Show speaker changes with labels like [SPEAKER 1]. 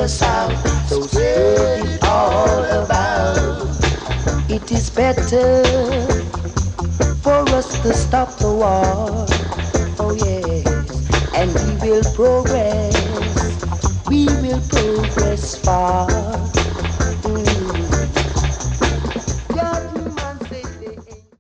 [SPEAKER 1] the South, so spread it all about. It is better for us to stop the war, oh yes, and we will progress